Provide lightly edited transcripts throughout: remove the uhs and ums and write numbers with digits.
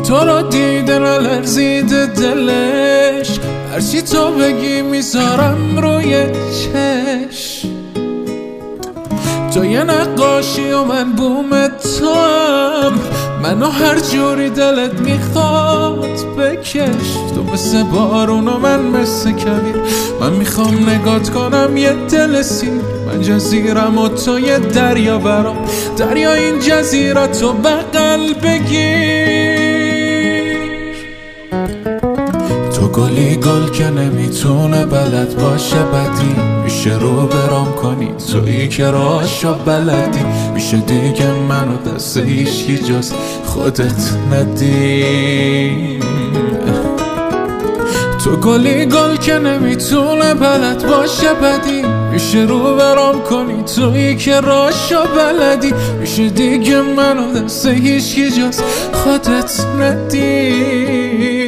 تو رو دیده نلرزیده دلش، هرچی تو بگی میذارم روی چشم. تو یه نقاشی و من بوم تو هم، منو هر جوری دلت میخواد بکش. تو مثل بارون و من مثل کویر، من میخوام نگات کنم یه دل سیر. من جزیرم و تو یه دریا برام، دریا این جزیره تو بغل بگیر. تو گلی گل که نمیتونه بلد باشه بدی، میشه رو برام کنی تویی که راشو بلدی. میشه دیگه منو دست هیچکی جز خودت ندی. تو گلی گل که نمیتونه بلد باشه بدی، میشه رو برام کنی تویی که راشو بلدی. میشه دیگه منو دست هیچکی جز خودت ندی.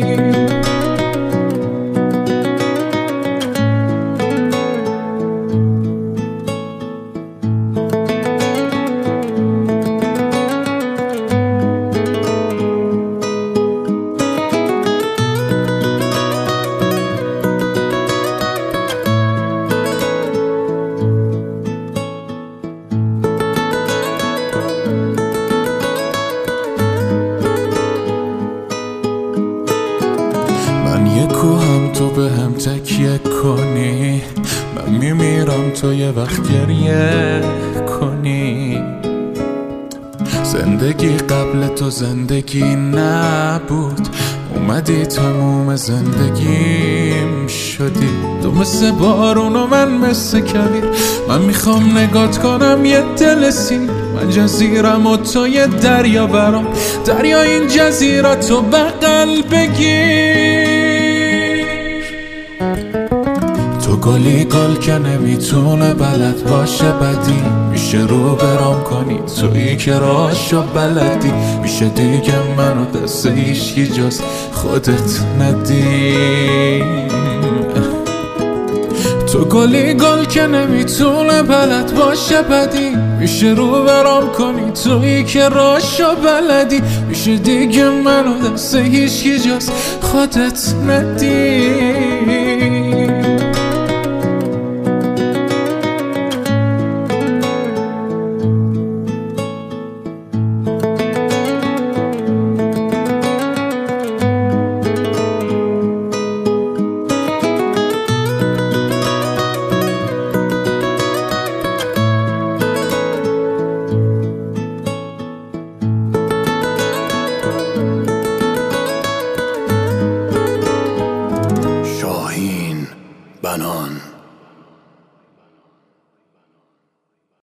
یه کوهم تو به هم تکیه کنی، من میمیرم تو یه وقت گریه کنی. زندگی قبل تو زندگی نبود، اومدی تموم زندگیم شدی. تو مثل بارون و من مثل کویر، من میخوام نگات کنم یه دل سیر. من جزیرم و تو یه دریا برام، دریا این جزیره تو بغل بگیر. تو گلی گل که نمیتونه بلد باشه بدی، میشه رو برام کنی تویی که راشو بلدی. میشه دیگه منو دست هیچکی جز خودت ندی. تو گلی گل که نمیتونه بلد باشه بدی، میشه رو برام کنی تویی که راشو بلدی. میشه دیگه منو دست هیچکی جز خودت ندی. بنان